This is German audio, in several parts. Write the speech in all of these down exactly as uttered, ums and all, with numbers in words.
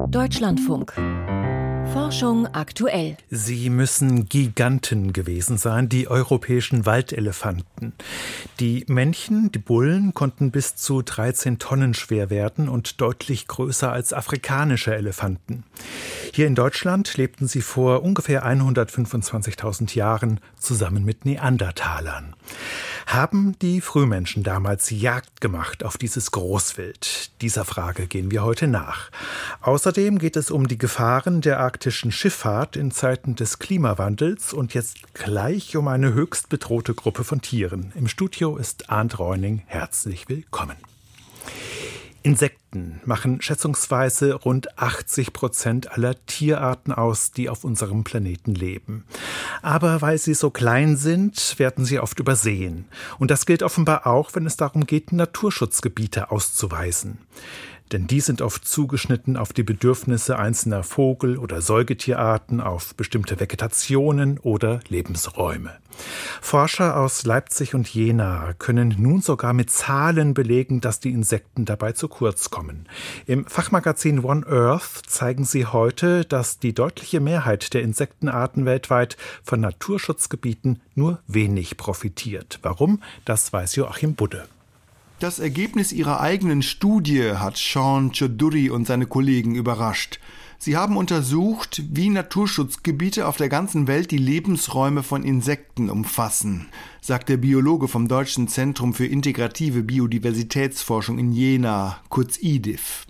Deutschlandfunk. Forschung aktuell. Sie müssen Giganten gewesen sein, die europäischen Waldelefanten. Die Männchen, die Bullen, konnten bis zu dreizehn Tonnen schwer werden und deutlich größer als afrikanische Elefanten. Hier in Deutschland lebten sie vor ungefähr hundertfünfundzwanzigtausend Jahren zusammen mit Neandertalern. Haben die Frühmenschen damals Jagd gemacht auf dieses Großwild? Dieser Frage gehen wir heute nach. Außerdem geht es um die Gefahren der arktischen Schifffahrt in Zeiten des Klimawandels und jetzt gleich um eine höchst bedrohte Gruppe von Tieren. Im Studio ist Arndt Reuning. Herzlich willkommen. Insekten machen schätzungsweise rund achtzig Prozent aller Tierarten aus, die auf unserem Planeten leben. Aber weil sie so klein sind, werden sie oft übersehen. Und das gilt offenbar auch, wenn es darum geht, Naturschutzgebiete auszuweisen. Denn die sind oft zugeschnitten auf die Bedürfnisse einzelner Vogel- oder Säugetierarten, auf bestimmte Vegetationen oder Lebensräume. Forscher aus Leipzig und Jena können nun sogar mit Zahlen belegen, dass die Insekten dabei zu kurz kommen. Im Fachmagazin One Earth zeigen sie heute, dass die deutliche Mehrheit der Insektenarten weltweit von Naturschutzgebieten nur wenig profitiert. Warum? Das weiß Joachim Budde. Das Ergebnis ihrer eigenen Studie hat Sean Choudhury und seine Kollegen überrascht. Sie haben untersucht, wie Naturschutzgebiete auf der ganzen Welt die Lebensräume von Insekten umfassen, sagt der Biologe vom Deutschen Zentrum für integrative Biodiversitätsforschung in Jena, kurz I D I F.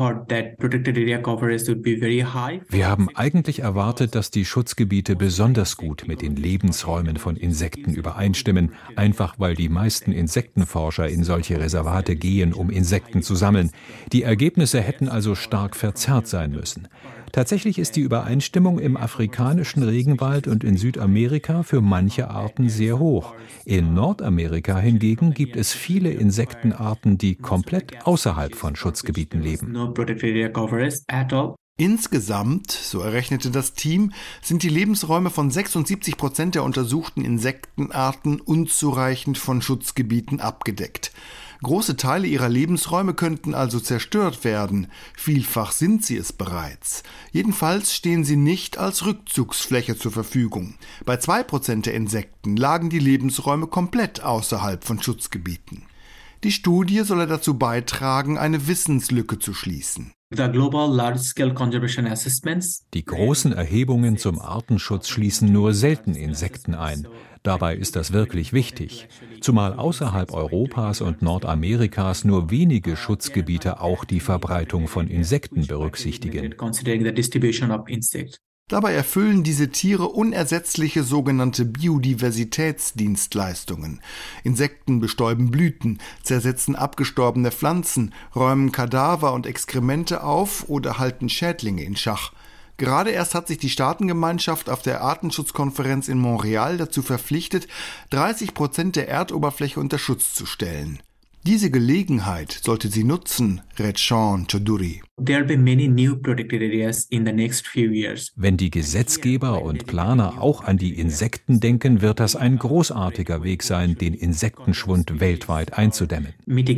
Wir haben eigentlich erwartet, dass die Schutzgebiete besonders gut mit den Lebensräumen von Insekten übereinstimmen, einfach weil die meisten Insektenforscher in solche Reservate gehen, um Insekten zu sammeln. Die Ergebnisse hätten also stark verzerrt sein müssen. Tatsächlich ist die Übereinstimmung im afrikanischen Regenwald und in Südamerika für manche Arten sehr hoch. In Nordamerika hingegen gibt es viele Insektenarten, die komplett außerhalb von Schutzgebieten leben. Insgesamt, so errechnete das Team, sind die Lebensräume von sechsundsiebzig Prozent der untersuchten Insektenarten unzureichend von Schutzgebieten abgedeckt. Große Teile ihrer Lebensräume könnten also zerstört werden. Vielfach sind sie es bereits. Jedenfalls stehen sie nicht als Rückzugsfläche zur Verfügung. Bei zwei Prozent der Insekten lagen die Lebensräume komplett außerhalb von Schutzgebieten. Die Studie solle dazu beitragen, eine Wissenslücke zu schließen. Die großen Erhebungen zum Artenschutz schließen nur selten Insekten ein. Dabei ist das wirklich wichtig, zumal außerhalb Europas und Nordamerikas nur wenige Schutzgebiete auch die Verbreitung von Insekten berücksichtigen. Dabei erfüllen diese Tiere unersetzliche sogenannte Biodiversitätsdienstleistungen. Insekten bestäuben Blüten, zersetzen abgestorbene Pflanzen, räumen Kadaver und Exkremente auf oder halten Schädlinge in Schach. Gerade erst hat sich die Staatengemeinschaft auf der Artenschutzkonferenz in Montreal dazu verpflichtet, dreißig Prozent der Erdoberfläche unter Schutz zu stellen. Diese Gelegenheit sollte sie nutzen, rät Sean Choudhury. Wenn die Gesetzgeber und Planer auch an die Insekten denken, wird das ein großartiger Weg sein, den Insektenschwund weltweit einzudämmen.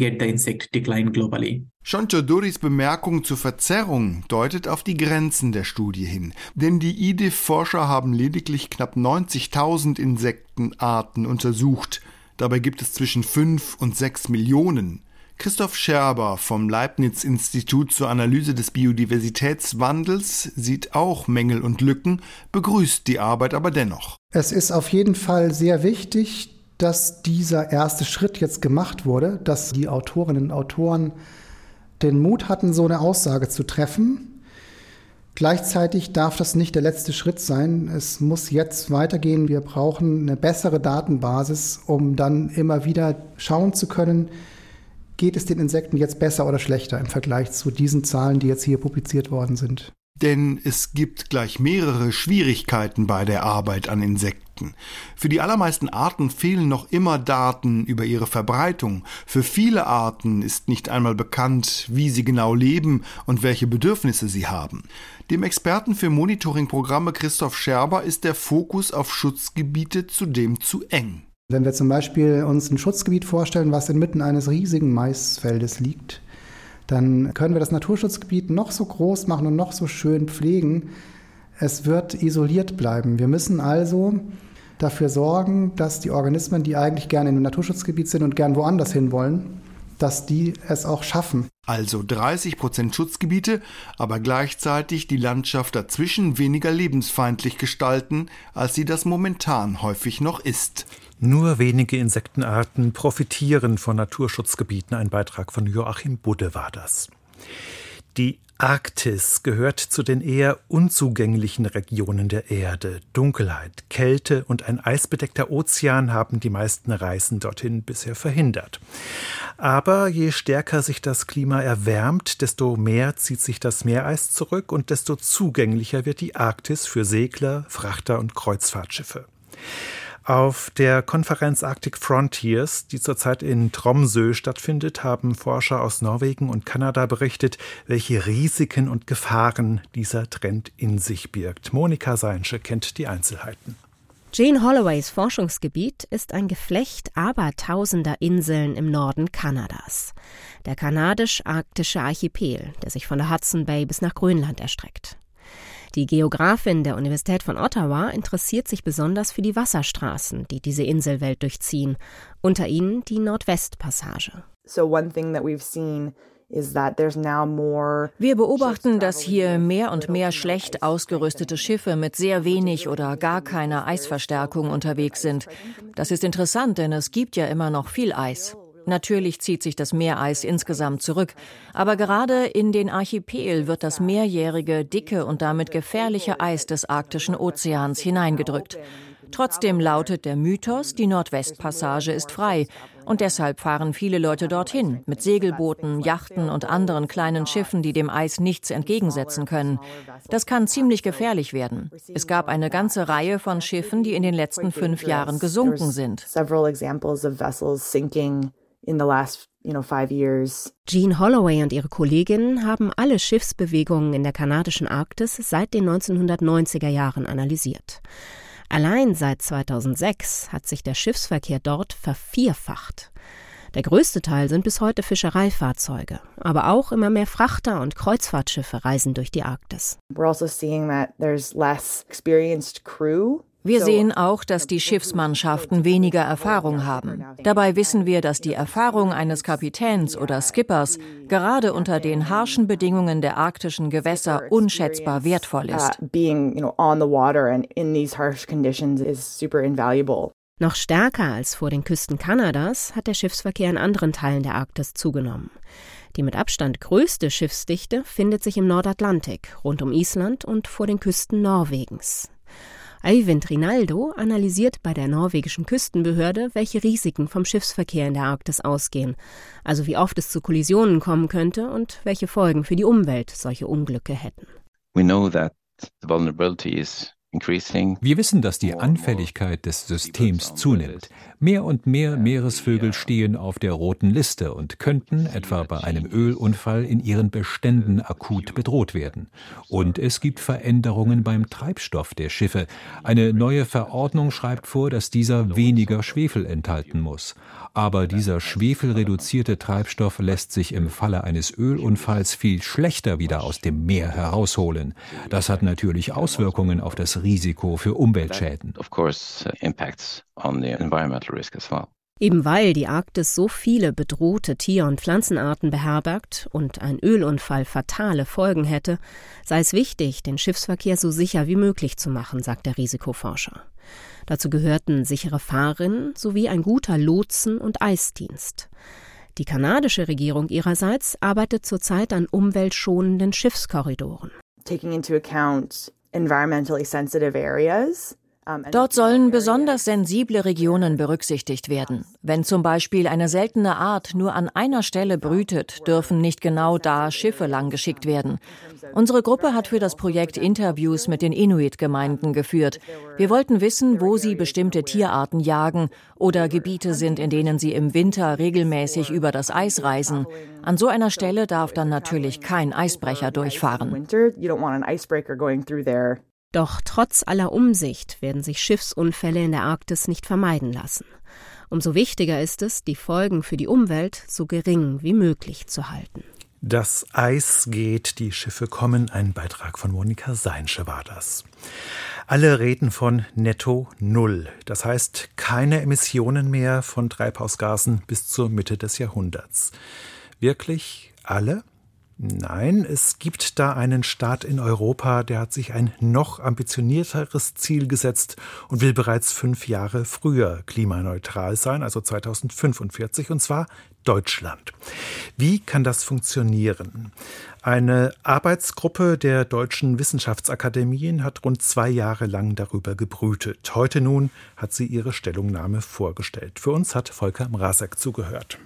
Sean Choudhurys Bemerkung zur Verzerrung deutet auf die Grenzen der Studie hin. Denn die I D I F-Forscher haben lediglich knapp neunzigtausend Insektenarten untersucht. Dabei gibt es zwischen fünf und sechs Millionen. Christoph Scherber vom Leibniz-Institut zur Analyse des Biodiversitätswandels sieht auch Mängel und Lücken, begrüßt die Arbeit aber dennoch. Es ist auf jeden Fall sehr wichtig, dass dieser erste Schritt jetzt gemacht wurde, dass die Autorinnen und Autoren den Mut hatten, so eine Aussage zu treffen. Gleichzeitig darf das nicht der letzte Schritt sein. Es muss jetzt weitergehen. Wir brauchen eine bessere Datenbasis, um dann immer wieder schauen zu können, geht es den Insekten jetzt besser oder schlechter im Vergleich zu diesen Zahlen, die jetzt hier publiziert worden sind. Denn es gibt gleich mehrere Schwierigkeiten bei der Arbeit an Insekten. Für die allermeisten Arten fehlen noch immer Daten über ihre Verbreitung. Für viele Arten ist nicht einmal bekannt, wie sie genau leben und welche Bedürfnisse sie haben. Dem Experten für Monitoringprogramme Christoph Scherber ist der Fokus auf Schutzgebiete zudem zu eng. Wenn wir zum Beispiel uns ein Schutzgebiet vorstellen, was inmitten eines riesigen Maisfeldes liegt, dann können wir das Naturschutzgebiet noch so groß machen und noch so schön pflegen. Es wird isoliert bleiben. Wir müssen also dafür sorgen, dass die Organismen, die eigentlich gerne in einem Naturschutzgebiet sind und gern woanders hinwollen, dass die es auch schaffen. Also dreißig Prozent Schutzgebiete, aber gleichzeitig die Landschaft dazwischen weniger lebensfeindlich gestalten, als sie das momentan häufig noch ist. Nur wenige Insektenarten profitieren von Naturschutzgebieten. Ein Beitrag von Joachim Budde war das. Die Arktis gehört zu den eher unzugänglichen Regionen der Erde. Dunkelheit, Kälte und ein eisbedeckter Ozean haben die meisten Reisen dorthin bisher verhindert. Aber je stärker sich das Klima erwärmt, desto mehr zieht sich das Meereis zurück und desto zugänglicher wird die Arktis für Segler, Frachter und Kreuzfahrtschiffe. Auf der Konferenz Arctic Frontiers, die zurzeit in Tromsø stattfindet, haben Forscher aus Norwegen und Kanada berichtet, welche Risiken und Gefahren dieser Trend in sich birgt. Monika Seinsche kennt die Einzelheiten. Jean Holloways Forschungsgebiet ist ein Geflecht abertausender Inseln im Norden Kanadas. Der kanadisch-arktische Archipel, der sich von der Hudson Bay bis nach Grönland erstreckt. Die Geografin der Universität von Ottawa interessiert sich besonders für die Wasserstraßen, die diese Inselwelt durchziehen, unter ihnen die Nordwestpassage. So one thing that we've seen is that there's now more. Wir beobachten, dass hier mehr und mehr schlecht ausgerüstete Schiffe mit sehr wenig oder gar keiner Eisverstärkung unterwegs sind. Das ist interessant, denn es gibt ja immer noch viel Eis. Natürlich zieht sich das Meereis insgesamt zurück, aber gerade in den Archipel wird das mehrjährige, dicke und damit gefährliche Eis des arktischen Ozeans hineingedrückt. Trotzdem lautet der Mythos, die Nordwestpassage ist frei und deshalb fahren viele Leute dorthin mit Segelbooten, Yachten und anderen kleinen Schiffen, die dem Eis nichts entgegensetzen können. Das kann ziemlich gefährlich werden. Es gab eine ganze Reihe von Schiffen, die in den letzten fünf Jahren gesunken sind. In the last, you know, five years. Jean Holloway und ihre Kolleginnen haben alle Schiffsbewegungen in der kanadischen Arktis seit den neunzehnhundertneunziger Jahren analysiert. Allein seit zweitausendsechs hat sich der Schiffsverkehr dort vervierfacht. Der größte Teil sind bis heute Fischereifahrzeuge, aber auch immer mehr Frachter und Kreuzfahrtschiffe reisen durch die Arktis. We're also seeing that there's less experienced crew. Wir sehen auch, dass die Schiffsmannschaften weniger Erfahrung haben. Dabei wissen wir, dass die Erfahrung eines Kapitäns oder Skippers gerade unter den harschen Bedingungen der arktischen Gewässer unschätzbar wertvoll ist. Noch stärker als vor den Küsten Kanadas hat der Schiffsverkehr in anderen Teilen der Arktis zugenommen. Die mit Abstand größte Schiffsdichte findet sich im Nordatlantik, rund um Island und vor den Küsten Norwegens. Eivind Rinaldo analysiert bei der norwegischen Küstenbehörde, welche Risiken vom Schiffsverkehr in der Arktis ausgehen, also wie oft es zu Kollisionen kommen könnte und welche Folgen für die Umwelt solche Unglücke hätten. We know that the vulnerability is increasing. Wir wissen, dass die Anfälligkeit des Systems zunimmt. Mehr und mehr Meeresvögel stehen auf der roten Liste und könnten, etwa bei einem Ölunfall, in ihren Beständen akut bedroht werden. Und es gibt Veränderungen beim Treibstoff der Schiffe. Eine neue Verordnung schreibt vor, dass dieser weniger Schwefel enthalten muss. Aber dieser schwefelreduzierte Treibstoff lässt sich im Falle eines Ölunfalls viel schlechter wieder aus dem Meer herausholen. Das hat natürlich Auswirkungen auf das Risiko für Umweltschäden. Of course, impacts on the environmental risk as well. Eben weil die Arktis so viele bedrohte Tier- und Pflanzenarten beherbergt und ein Ölunfall fatale Folgen hätte, sei es wichtig, den Schiffsverkehr so sicher wie möglich zu machen, sagt der Risikoforscher. Dazu gehörten sichere Fahrrinnen sowie ein guter Lotsen- und Eisdienst. Die kanadische Regierung ihrerseits arbeitet zurzeit an umweltschonenden Schiffskorridoren. Taking into account environmentally sensitive areas. Dort sollen besonders sensible Regionen berücksichtigt werden. Wenn zum Beispiel eine seltene Art nur an einer Stelle brütet, dürfen nicht genau da Schiffe lang geschickt werden. Unsere Gruppe hat für das Projekt Interviews mit den Inuit-Gemeinden geführt. Wir wollten wissen, wo sie bestimmte Tierarten jagen oder Gebiete sind, in denen sie im Winter regelmäßig über das Eis reisen. An so einer Stelle darf dann natürlich kein Eisbrecher durchfahren. Doch trotz aller Umsicht werden sich Schiffsunfälle in der Arktis nicht vermeiden lassen. Umso wichtiger ist es, die Folgen für die Umwelt so gering wie möglich zu halten. Das Eis geht, die Schiffe kommen. Ein Beitrag von Monika Seinsche war das. Alle reden von Netto Null. Das heißt, keine Emissionen mehr von Treibhausgasen bis zur Mitte des Jahrhunderts. Wirklich alle? Nein, es gibt da einen Staat in Europa, der hat sich ein noch ambitionierteres Ziel gesetzt und will bereits fünf Jahre früher klimaneutral sein, also zweitausendfünfundvierzig, und zwar Deutschland. Wie kann das funktionieren? Eine Arbeitsgruppe der deutschen Wissenschaftsakademien hat rund zwei Jahre lang darüber gebrütet. Heute nun hat sie ihre Stellungnahme vorgestellt. Für uns hat Volker Mrazek zugehört.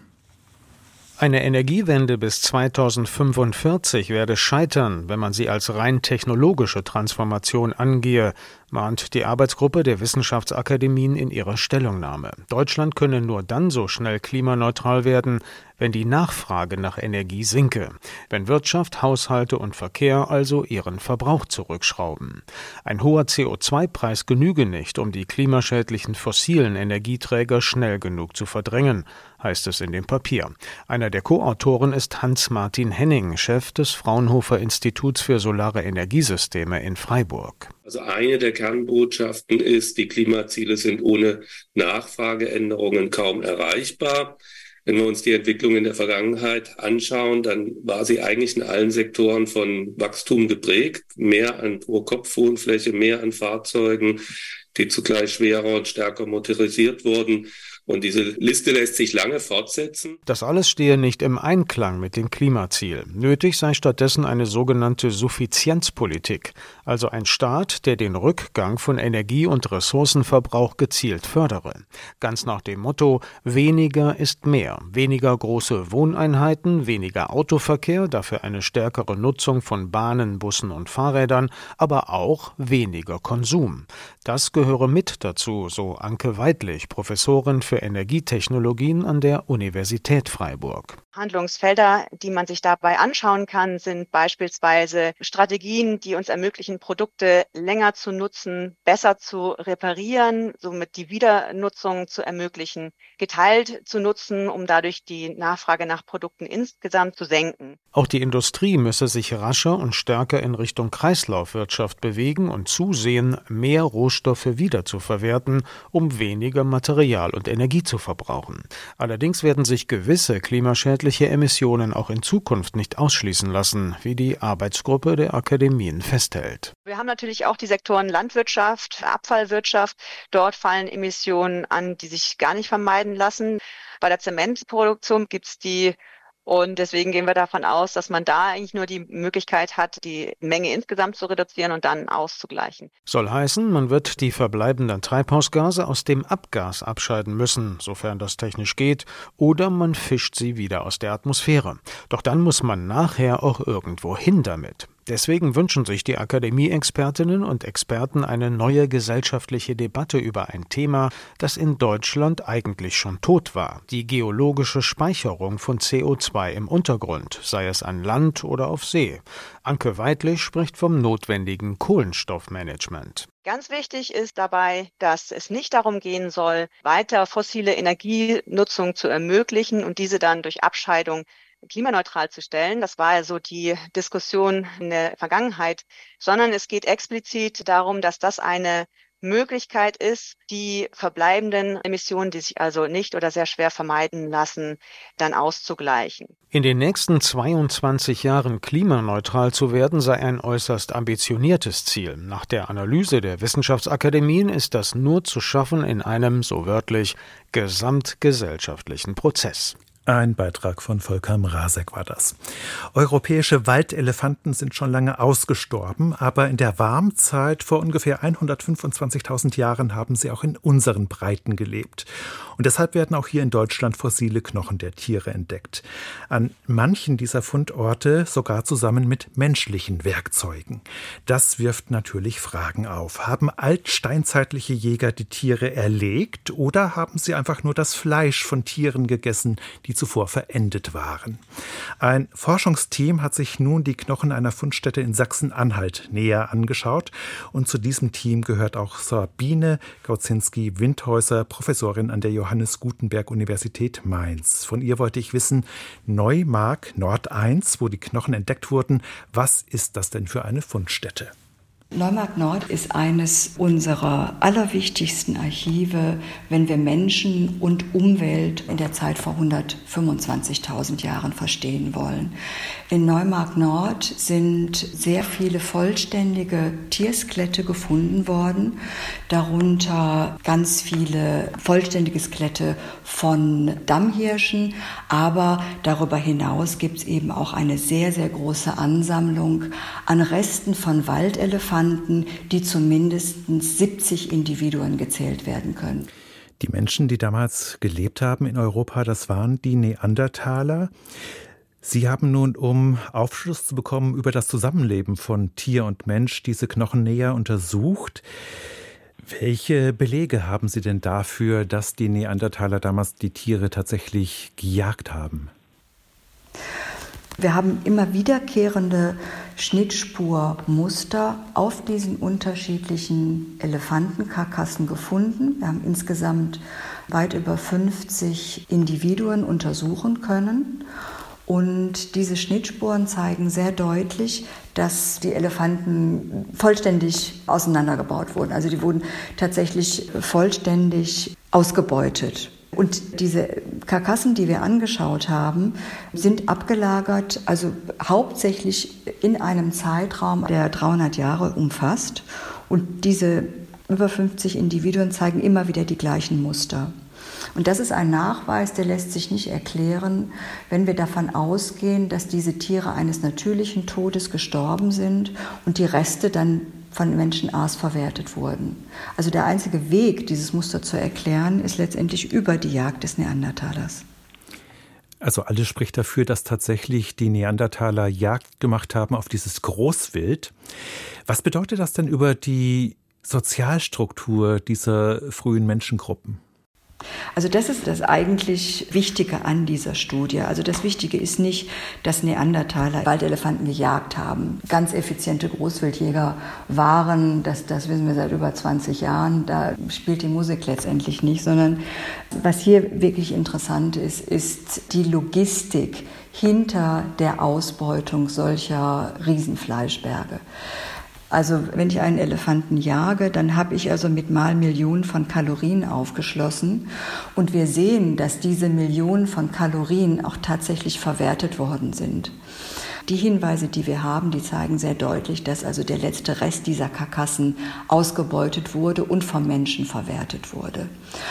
Eine Energiewende bis zweitausendfünfundvierzig werde scheitern, wenn man sie als rein technologische Transformation angehe, mahnt die Arbeitsgruppe der Wissenschaftsakademien in ihrer Stellungnahme. Deutschland könne nur dann so schnell klimaneutral werden, wenn die Nachfrage nach Energie sinke, wenn Wirtschaft, Haushalte und Verkehr also ihren Verbrauch zurückschrauben. Ein hoher C O zwei Preis genüge nicht, um die klimaschädlichen fossilen Energieträger schnell genug zu verdrängen, heißt es in dem Papier. Einer der Co-Autoren ist Hans-Martin Henning, Chef des Fraunhofer Instituts für Solare Energiesysteme in Freiburg. Also eine der Kernbotschaften ist, die Klimaziele sind ohne Nachfrageänderungen kaum erreichbar. Wenn wir uns die Entwicklung in der Vergangenheit anschauen, dann war sie eigentlich in allen Sektoren von Wachstum geprägt. Mehr an Pro-Kopf-Wohnfläche, mehr an Fahrzeugen, die zugleich schwerer und stärker motorisiert wurden. Und diese Liste lässt sich lange fortsetzen. Das alles stehe nicht im Einklang mit dem Klimaziel. Nötig sei stattdessen eine sogenannte Suffizienzpolitik, also ein Staat, der den Rückgang von Energie- und Ressourcenverbrauch gezielt fördere. Ganz nach dem Motto, weniger ist mehr. Weniger große Wohneinheiten, weniger Autoverkehr, dafür eine stärkere Nutzung von Bahnen, Bussen und Fahrrädern, aber auch weniger Konsum. Das gehöre mit dazu, so Anke Weidlich, Professorin für Energietechnologien an der Universität Freiburg. Handlungsfelder, die man sich dabei anschauen kann, sind beispielsweise Strategien, die uns ermöglichen, Produkte länger zu nutzen, besser zu reparieren, somit die Wiedernutzung zu ermöglichen, geteilt zu nutzen, um dadurch die Nachfrage nach Produkten insgesamt zu senken. Auch die Industrie müsse sich rascher und stärker in Richtung Kreislaufwirtschaft bewegen und zusehen, mehr Rohstoffe wiederzuverwerten, um weniger Material und Energie zu verbrauchen. Allerdings werden sich gewisse klimaschädliche Emissionen auch in Zukunft nicht ausschließen lassen, wie die Arbeitsgruppe der Akademien festhält. Wir haben natürlich auch die Sektoren Landwirtschaft, Abfallwirtschaft. Dort fallen Emissionen an, die sich gar nicht vermeiden lassen. Bei der Zementproduktion gibt es die. Und deswegen gehen wir davon aus, dass man da eigentlich nur die Möglichkeit hat, die Menge insgesamt zu reduzieren und dann auszugleichen. Soll heißen, man wird die verbleibenden Treibhausgase aus dem Abgas abscheiden müssen, sofern das technisch geht, oder man fischt sie wieder aus der Atmosphäre. Doch dann muss man nachher auch irgendwo hin damit. Deswegen wünschen sich die Akademie-Expertinnen und Experten eine neue gesellschaftliche Debatte über ein Thema, das in Deutschland eigentlich schon tot war: die geologische Speicherung von C O zwei im Untergrund, sei es an Land oder auf See. Anke Weidlich spricht vom notwendigen Kohlenstoffmanagement. Ganz wichtig ist dabei, dass es nicht darum gehen soll, weiter fossile Energienutzung zu ermöglichen und diese dann durch Abscheidung klimaneutral zu stellen. Das war ja so die Diskussion in der Vergangenheit, sondern es geht explizit darum, dass das eine Möglichkeit ist, die verbleibenden Emissionen, die sich also nicht oder sehr schwer vermeiden lassen, dann auszugleichen. In den nächsten zweiundzwanzig Jahren klimaneutral zu werden, sei ein äußerst ambitioniertes Ziel. Nach der Analyse der Wissenschaftsakademien ist das nur zu schaffen in einem, so wörtlich, gesamtgesellschaftlichen Prozess. Ein Beitrag von Volker Mrazek war das. Europäische Waldelefanten sind schon lange ausgestorben, aber in der Warmzeit vor ungefähr hundertfünfundzwanzigtausend Jahren haben sie auch in unseren Breiten gelebt. Und deshalb werden auch hier in Deutschland fossile Knochen der Tiere entdeckt. An manchen dieser Fundorte sogar zusammen mit menschlichen Werkzeugen. Das wirft natürlich Fragen auf. Haben altsteinzeitliche Jäger die Tiere erlegt oder haben sie einfach nur das Fleisch von Tieren gegessen, die zuvor verendet waren. Ein Forschungsteam hat sich nun die Knochen einer Fundstätte in Sachsen-Anhalt näher angeschaut. Und zu diesem Team gehört auch Sabine Gaudzinski-Windhäuser, Professorin an der Johannes Gutenberg Universität Mainz. Von ihr wollte ich wissen, Neumark Nord eins, wo die Knochen entdeckt wurden, was ist das denn für eine Fundstätte? Neumark Nord ist eines unserer allerwichtigsten Archive, wenn wir Menschen und Umwelt in der Zeit vor hundertfünfundzwanzigtausend Jahren verstehen wollen. In Neumark Nord sind sehr viele vollständige Tierskelette gefunden worden, darunter ganz viele vollständige Skelette von Dammhirschen, aber darüber hinaus gibt es eben auch eine sehr, sehr große Ansammlung an Resten von Waldelefanten, die zu mindestens siebzig Individuen gezählt werden können. Die Menschen, die damals gelebt haben in Europa, das waren die Neandertaler. Sie haben nun, um Aufschluss zu bekommen über das Zusammenleben von Tier und Mensch, diese Knochen näher untersucht. Welche Belege haben Sie denn dafür, dass die Neandertaler damals die Tiere tatsächlich gejagt haben? Wir haben immer wiederkehrende Schnittspurmuster auf diesen unterschiedlichen Elefantenkarkassen gefunden. Wir haben insgesamt weit über fünfzig Individuen untersuchen können. Und diese Schnittspuren zeigen sehr deutlich, dass die Elefanten vollständig auseinandergebaut wurden. Also die wurden tatsächlich vollständig ausgebeutet. Und diese Karkassen, die wir angeschaut haben, sind abgelagert, also hauptsächlich in einem Zeitraum, der dreihundert Jahre umfasst. Und diese über fünfzig Individuen zeigen immer wieder die gleichen Muster. Und das ist ein Nachweis, der lässt sich nicht erklären, wenn wir davon ausgehen, dass diese Tiere eines natürlichen Todes gestorben sind und die Reste dann von Menschenaas verwertet wurden. Also der einzige Weg, dieses Muster zu erklären, ist letztendlich über die Jagd des Neandertalers. Also alles spricht dafür, dass tatsächlich die Neandertaler Jagd gemacht haben auf dieses Großwild. Was bedeutet das denn über die Sozialstruktur dieser frühen Menschengruppen? Also das ist das eigentlich Wichtige an dieser Studie. Also das Wichtige ist nicht, dass Neandertaler Waldelefanten gejagt haben, ganz effiziente Großwildjäger waren, das, das wissen wir seit über zwanzig Jahren, da spielt die Musik letztendlich nicht, sondern was hier wirklich interessant ist, ist die Logistik hinter der Ausbeutung solcher Riesenfleischberge. Also wenn ich einen Elefanten jage, dann habe ich also mit mal Millionen von Kalorien aufgeschlossen. Und wir sehen, dass diese Millionen von Kalorien auch tatsächlich verwertet worden sind. Die Hinweise, die wir haben, die zeigen sehr deutlich, dass also der letzte Rest dieser Karkassen ausgebeutet wurde und vom Menschen verwertet wurde.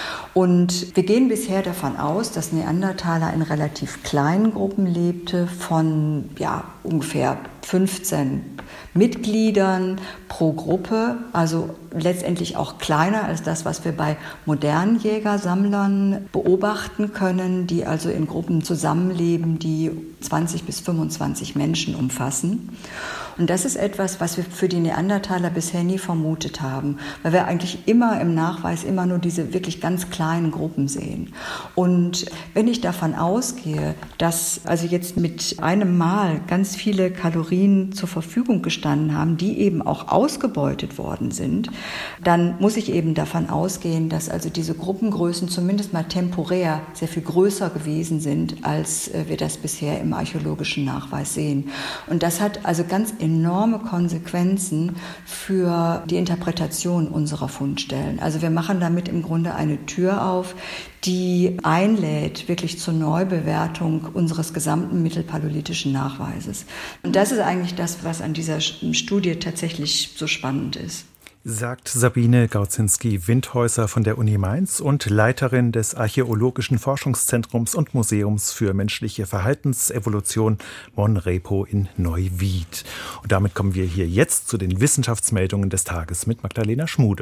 Und wir gehen bisher davon aus, dass Neandertaler in relativ kleinen Gruppen lebte, von ja, ungefähr fünfzehn Mitgliedern pro Gruppe, also letztendlich auch kleiner als das, was wir bei modernen Jägersammlern beobachten können, die also in Gruppen zusammenleben, die zwanzig bis fünfundzwanzig Menschen umfassen. Und das ist etwas, was wir für die Neandertaler bisher nie vermutet haben, weil wir eigentlich immer im Nachweis immer nur diese wirklich ganz kleinen Gruppen sehen. Und wenn ich davon ausgehe, dass also jetzt mit einem Mal ganz viele Kalorien zur Verfügung gestanden haben, die eben auch ausgebeutet worden sind, dann muss ich eben davon ausgehen, dass also diese Gruppengrößen zumindest mal temporär sehr viel größer gewesen sind, als wir das bisher im archäologischen Nachweis sehen. Und das hat also ganz enorme Konsequenzen für die Interpretation unserer Fundstellen. Also wir machen damit im Grunde eine Tür auf, die einlädt wirklich zur Neubewertung unseres gesamten mittelpaläolithischen Nachweises. Und das ist eigentlich das, was an dieser Studie tatsächlich so spannend ist. Sagt Sabine Gaudzinski-Windhäuser von der Uni Mainz und Leiterin des Archäologischen Forschungszentrums und Museums für menschliche Verhaltensevolution Monrepo in Neuwied. Und damit kommen wir hier jetzt zu den Wissenschaftsmeldungen des Tages mit Magdalena Schmude.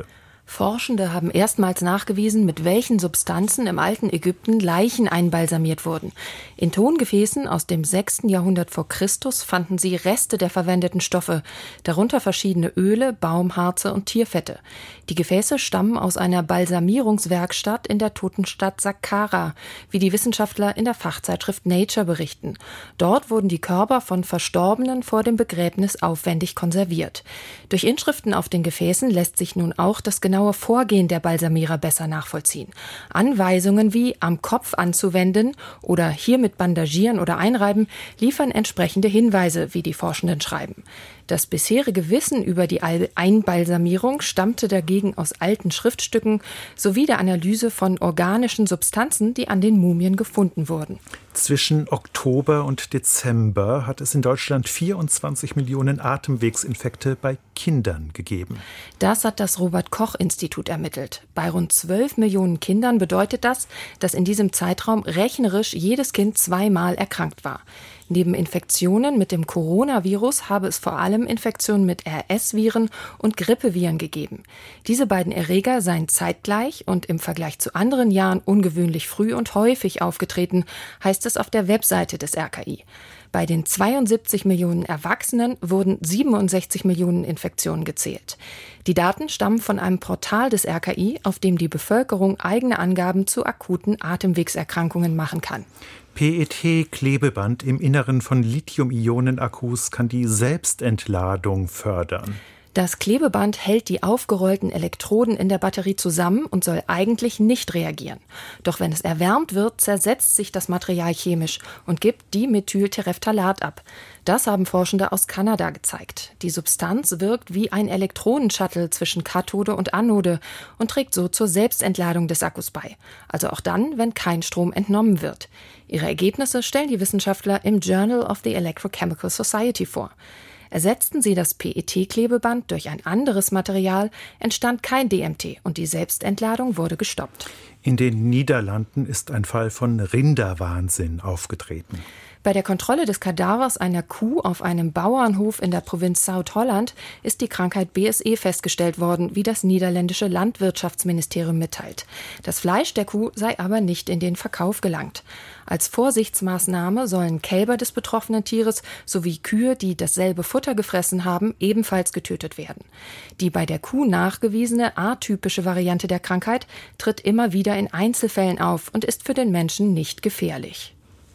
Forschende haben erstmals nachgewiesen, mit welchen Substanzen im alten Ägypten Leichen einbalsamiert wurden. In Tongefäßen aus dem sechsten Jahrhundert vor Christus fanden sie Reste der verwendeten Stoffe, darunter verschiedene Öle, Baumharze und Tierfette. Die Gefäße stammen aus einer Balsamierungswerkstatt in der Totenstadt Saqqara, wie die Wissenschaftler in der Fachzeitschrift Nature berichten. Dort wurden die Körper von Verstorbenen vor dem Begräbnis aufwendig konserviert. Durch Inschriften auf den Gefäßen lässt sich nun auch das genaue Vorgehen der Balsamierer besser nachvollziehen. Anweisungen wie am Kopf anzuwenden oder hiermit bandagieren oder einreiben liefern entsprechende Hinweise, wie die Forschenden schreiben. Das bisherige Wissen über die Einbalsamierung stammte dagegen aus alten Schriftstücken sowie der Analyse von organischen Substanzen, die an den Mumien gefunden wurden. Zwischen Oktober und Dezember hat es in Deutschland vierundzwanzig Millionen Atemwegsinfekte bei Kindern gegeben. Das hat das Robert-Koch-Institut ermittelt. Bei rund zwölf Millionen Kindern bedeutet das, dass in diesem Zeitraum rechnerisch jedes Kind zweimal erkrankt war. Neben Infektionen mit dem Coronavirus habe es vor allem Infektionen mit R S-Viren und Grippeviren gegeben. Diese beiden Erreger seien zeitgleich und im Vergleich zu anderen Jahren ungewöhnlich früh und häufig aufgetreten, heißt es auf der Webseite des R K I. Bei den zweiundsiebzig Millionen Erwachsenen wurden siebenundsechzig Millionen Infektionen gezählt. Die Daten stammen von einem Portal des R K I, auf dem die Bevölkerung eigene Angaben zu akuten Atemwegserkrankungen machen kann. P E T-Klebeband im Inneren von Lithium-Ionen-Akkus kann die Selbstentladung fördern. Das Klebeband hält die aufgerollten Elektroden in der Batterie zusammen und soll eigentlich nicht reagieren. Doch wenn es erwärmt wird, zersetzt sich das Material chemisch und gibt Dimethyltereftalat ab. Das haben Forschende aus Kanada gezeigt. Die Substanz wirkt wie ein Elektronenshuttle zwischen Kathode und Anode und trägt so zur Selbstentladung des Akkus bei. Also auch dann, wenn kein Strom entnommen wird. Ihre Ergebnisse stellen die Wissenschaftler im Journal of the Electrochemical Society vor. Ersetzten sie das P E T-Klebeband durch ein anderes Material, entstand kein D M T und die Selbstentladung wurde gestoppt. In den Niederlanden ist ein Fall von Rinderwahnsinn aufgetreten. Bei der Kontrolle des Kadavers einer Kuh auf einem Bauernhof in der Provinz Zuid-Holland ist die Krankheit B S E festgestellt worden, wie das niederländische Landwirtschaftsministerium mitteilt. Das Fleisch der Kuh sei aber nicht in den Verkauf gelangt. Als Vorsichtsmaßnahme sollen Kälber des betroffenen Tieres sowie Kühe, die dasselbe Futter gefressen haben, ebenfalls getötet werden. Die bei der Kuh nachgewiesene atypische Variante der Krankheit tritt immer wieder in Einzelfällen auf und ist für den Menschen nicht gefährlich.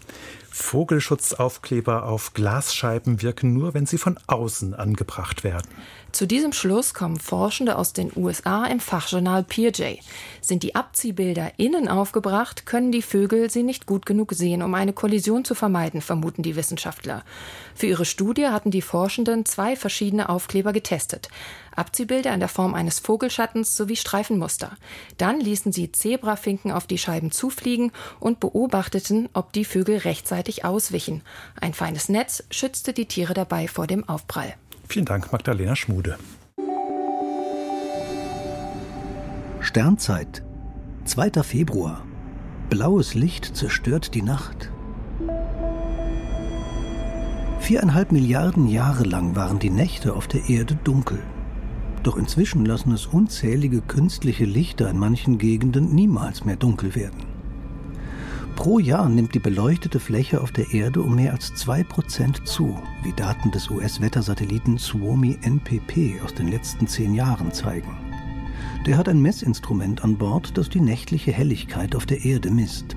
Vogelschutzaufkleber auf Glasscheiben wirken nur, wenn sie von außen angebracht werden. Zu diesem Schluss kommen Forschende aus den U S A im Fachjournal P E J. Sind die Abziehbilder innen aufgebracht, können die Vögel sie nicht gut genug sehen, um eine Kollision zu vermeiden, vermuten die Wissenschaftler. Für ihre Studie hatten die Forschenden zwei verschiedene Aufkleber getestet. Abziehbilder in der Form eines Vogelschattens sowie Streifenmuster. Dann ließen sie Zebrafinken auf die Scheiben zufliegen und beobachteten, ob die Vögel rechtzeitig auswichen. Ein feines Netz schützte die Tiere dabei vor dem Aufprall. Vielen Dank, Magdalena Schmude. Sternzeit, zweiter Februar. Blaues Licht zerstört die Nacht. Viereinhalb Milliarden Jahre lang waren die Nächte auf der Erde dunkel. Doch inzwischen lassen es unzählige künstliche Lichter in manchen Gegenden niemals mehr dunkel werden. Pro Jahr nimmt die beleuchtete Fläche auf der Erde um mehr als zwei Prozent zu, wie Daten des U S-Wettersatelliten Suomi N P P aus den letzten zehn Jahren zeigen. Der hat ein Messinstrument an Bord, das die nächtliche Helligkeit auf der Erde misst.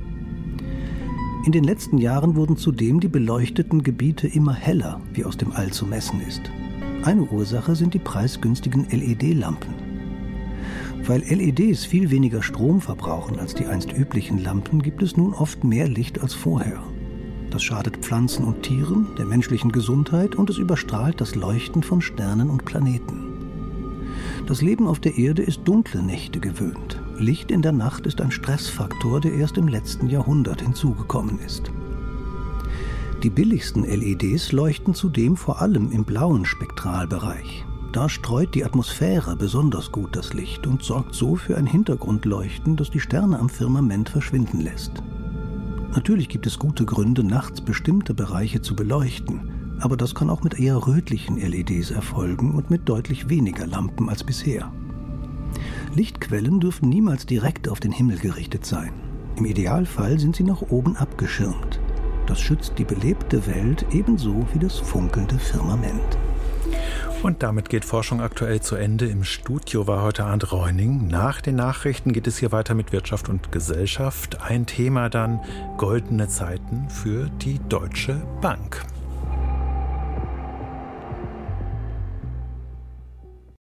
In den letzten Jahren wurden zudem die beleuchteten Gebiete immer heller, wie aus dem All zu messen ist. Eine Ursache sind die preisgünstigen L E D-Lampen. Weil L E Ds viel weniger Strom verbrauchen als die einst üblichen Lampen, gibt es nun oft mehr Licht als vorher. Das schadet Pflanzen und Tieren, der menschlichen Gesundheit und es überstrahlt das Leuchten von Sternen und Planeten. Das Leben auf der Erde ist dunkle Nächte gewöhnt. Licht in der Nacht ist ein Stressfaktor, der erst im letzten Jahrhundert hinzugekommen ist. Die billigsten L E Ds leuchten zudem vor allem im blauen Spektralbereich. Da streut die Atmosphäre besonders gut das Licht und sorgt so für ein Hintergrundleuchten, das die Sterne am Firmament verschwinden lässt. Natürlich gibt es gute Gründe, nachts bestimmte Bereiche zu beleuchten, aber das kann auch mit eher rötlichen L E Ds erfolgen und mit deutlich weniger Lampen als bisher. Lichtquellen dürfen niemals direkt auf den Himmel gerichtet sein. Im Idealfall sind sie nach oben abgeschirmt. Das schützt die belebte Welt ebenso wie das funkelnde Firmament. Und damit geht Forschung aktuell zu Ende. Im Studio war heute Arndt Reuning. Nach den Nachrichten geht es hier weiter mit Wirtschaft und Gesellschaft. Ein Thema dann: goldene Zeiten für die Deutsche Bank.